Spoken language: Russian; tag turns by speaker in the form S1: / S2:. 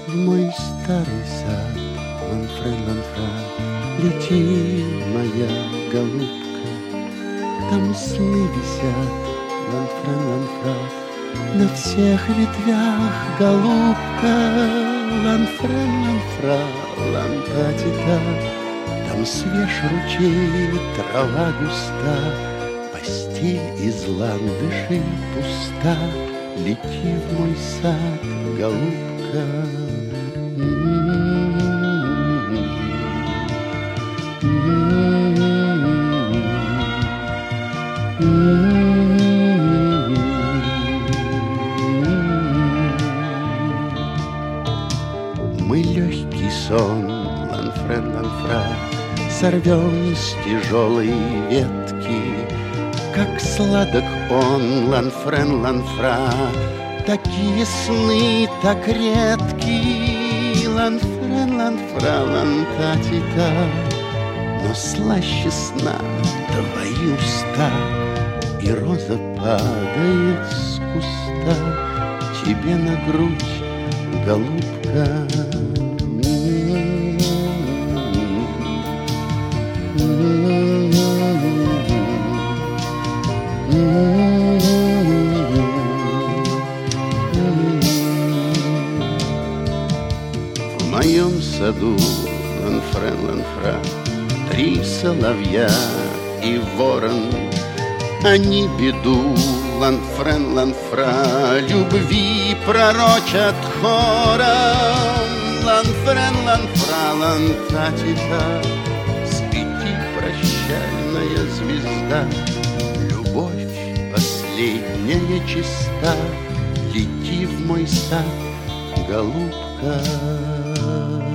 S1: В мой старый сад, ланфрен, ланфра, лети, моя голубка. Там сны висят, ланфрен, ланфра, на всех ветвях, голубка. Ланфрен, ланфра, лантатита, там свеж ручей, трава густа, постель из ландышей пуста. Лети в мой сад, голубка. Мы легкий сон, ланфрен, ланфра, сорвем с тяжелой ветки. Как сладок он, ланфрен, ланфра, такие сны так редки. Ланфрен, ланфра, лантатита, но слаще сна твои уста. И роза падает с куста тебе на грудь, голубка. В моем саду, ланфрен, ланфра, 3 соловья и ворон. Они беду, ланфрен, ланфра, любви пророчат хором. Ланфрен, ланфра, лантатита, свети, прощальная звезда. Любовь последняя чиста, лети в мой сад, голубка.